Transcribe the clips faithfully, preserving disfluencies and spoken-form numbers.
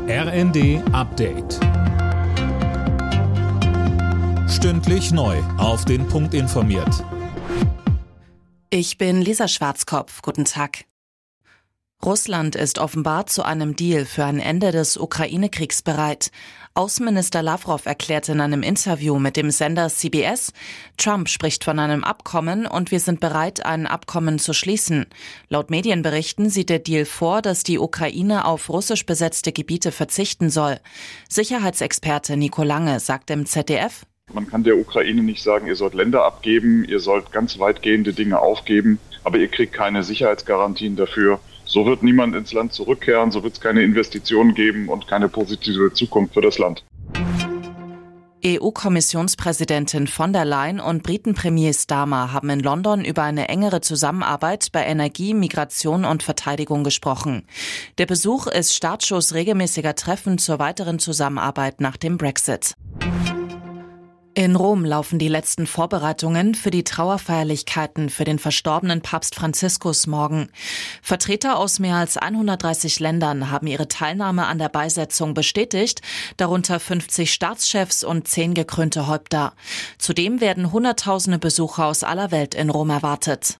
R N D Update. Stündlich neu auf den Punkt informiert. Ich bin Lisa Schwarzkopf. Guten Tag. Russland ist offenbar zu einem Deal für ein Ende des Ukraine-Kriegs bereit. Außenminister Lavrov erklärte in einem Interview mit dem Sender C B S, Trump spricht von einem Abkommen und wir sind bereit, ein Abkommen zu schließen. Laut Medienberichten sieht der Deal vor, dass die Ukraine auf russisch besetzte Gebiete verzichten soll. Sicherheitsexperte Nico Lange sagt im Z D F, man kann der Ukraine nicht sagen, ihr sollt Länder abgeben, ihr sollt ganz weitgehende Dinge aufgeben, aber ihr kriegt keine Sicherheitsgarantien dafür. So wird niemand ins Land zurückkehren, so wird es keine Investitionen geben und keine positive Zukunft für das Land. E U-Kommissionspräsidentin von der Leyen und Briten-Premier Starmer haben in London über eine engere Zusammenarbeit bei Energie, Migration und Verteidigung gesprochen. Der Besuch ist Startschuss regelmäßiger Treffen zur weiteren Zusammenarbeit nach dem Brexit. In Rom laufen die letzten Vorbereitungen für die Trauerfeierlichkeiten für den verstorbenen Papst Franziskus morgen. Vertreter aus mehr als hundertdreißig Ländern haben ihre Teilnahme an der Beisetzung bestätigt, darunter fünfzig Staatschefs und zehn gekrönte Häupter. Zudem werden Hunderttausende Besucher aus aller Welt in Rom erwartet.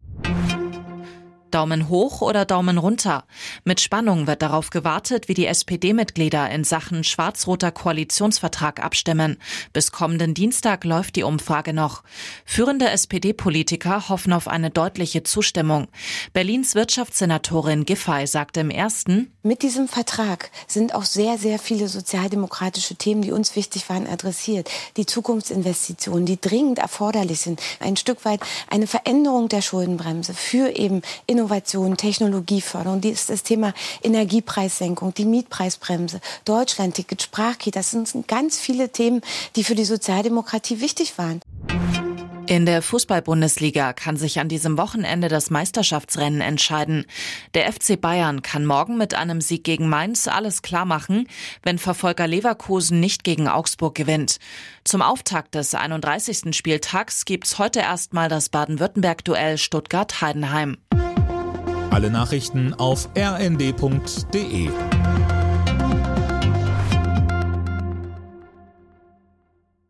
Daumen hoch oder Daumen runter? Mit Spannung wird darauf gewartet, wie die S P D-Mitglieder in Sachen schwarz-roter Koalitionsvertrag abstimmen. Bis kommenden Dienstag läuft die Umfrage noch. Führende S P D-Politiker hoffen auf eine deutliche Zustimmung. Berlins Wirtschaftssenatorin Giffey sagte im ersten: Mit diesem Vertrag sind auch sehr, sehr viele sozialdemokratische Themen, die uns wichtig waren, adressiert. Die Zukunftsinvestitionen, die dringend erforderlich sind. Ein Stück weit eine Veränderung der Schuldenbremse für eben Innovation, Technologieförderung, die ist das Thema Energiepreissenkung, die Mietpreisbremse, Deutschlandticket, Sprachkit. Das sind ganz viele Themen, die für die Sozialdemokratie wichtig waren. In der Fußball-Bundesliga kann sich an diesem Wochenende das Meisterschaftsrennen entscheiden. Der F C Bayern kann morgen mit einem Sieg gegen Mainz alles klar machen, wenn Verfolger Leverkusen nicht gegen Augsburg gewinnt. Zum Auftakt des einunddreißigsten Spieltags gibt's heute erstmal das Baden-Württemberg-Duell Stuttgart-Heidenheim. Alle Nachrichten auf r n d punkt d e.